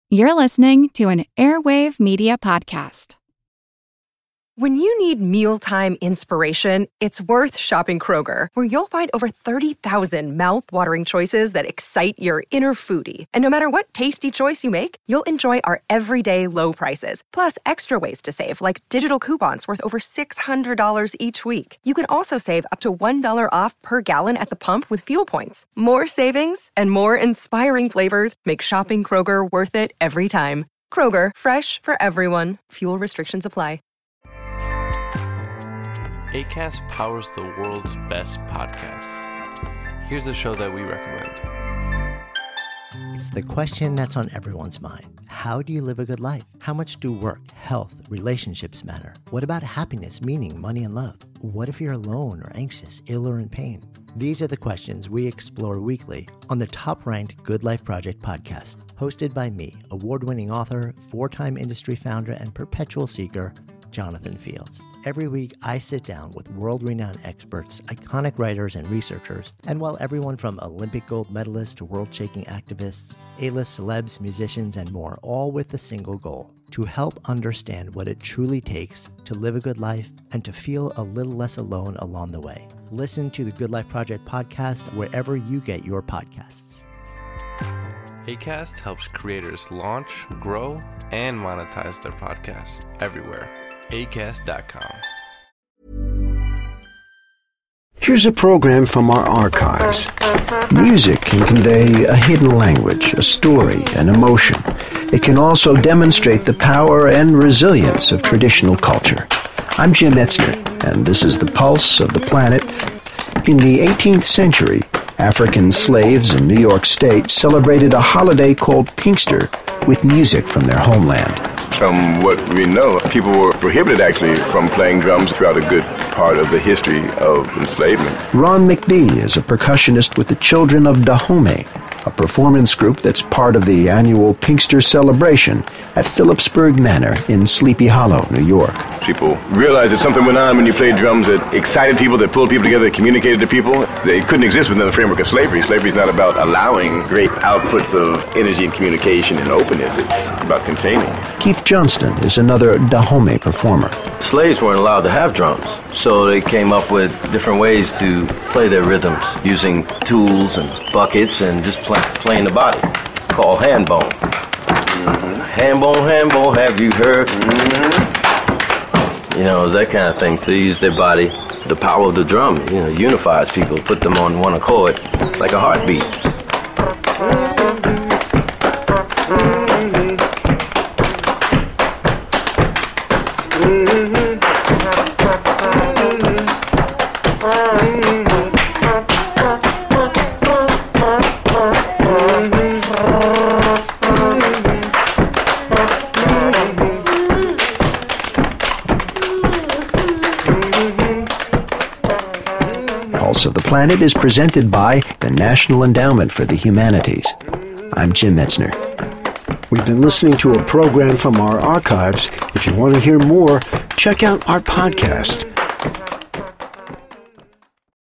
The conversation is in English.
You're listening to an Airwave Media Podcast. When you need mealtime inspiration, it's worth shopping Kroger, where you'll find over 30,000 mouth-watering choices that excite your inner foodie. And no matter what tasty choice you make, you'll enjoy our everyday low prices, plus extra ways to save, like digital coupons worth over $600 each week. You can also save up to $1 off per gallon at the pump with fuel points. More savings and more inspiring flavors make shopping Kroger worth it every time. Kroger, fresh for everyone. Fuel restrictions apply. Acast powers the world's best podcasts. Here's a show that we recommend. It's the question that's on everyone's mind. How do you live a good life? How much do work, health, relationships matter? What about happiness, meaning, money, and love? What if you're alone or anxious, ill or in pain? These are the questions we explore weekly on the top-ranked Good Life Project podcast, hosted by me, award-winning author, four-time industry founder, and perpetual seeker, Jonathan Fields. Every week, I sit down with world-renowned experts, iconic writers, and researchers, and while everyone from Olympic gold medalists to world-shaking activists, A-list celebs, musicians, and more, all with the single goal: to help understand what it truly takes to live a good life and to feel a little less alone along the way. Listen to the Good Life Project podcast wherever you get your podcasts. Acast helps creators launch, grow, and monetize their podcasts everywhere. Acast.com. Here's a program from our archives. Music can convey a hidden language, a story, an emotion. It can also demonstrate the power and resilience of traditional culture. I'm Jim Metzner, and this is the Pulse of the Planet. In the 18th century, African slaves in New York State celebrated a holiday called Pinkster with music from their homeland. From what we know, people were prohibited actually from playing drums throughout a good part of the history of enslavement. Ron McBee is a percussionist with the Children of Dahomey, a performance group that's part of the annual Pinkster celebration at Phillipsburg Manor in Sleepy Hollow, New York. People realized that something went on when you played drums that excited people, that pulled people together, that communicated to people. They couldn't exist within the framework of slavery. Slavery is not about allowing great outputs of energy and communication and openness. It's about containing. Keith Johnston is another Dahomey performer. Slaves weren't allowed to have drums, so they came up with different ways to play their rhythms using tools and buckets and just playing the body. It's called hand bone. Hand bone, have you heard? You know, that kind of thing. So they use their body. The power of the drum, unifies people, put them on one accord. It's like a heartbeat. Of the Planet is presented by the National Endowment for the Humanities. I'm Jim Metzner. We've been listening to a program from our archives. If you want to hear more, check out our podcast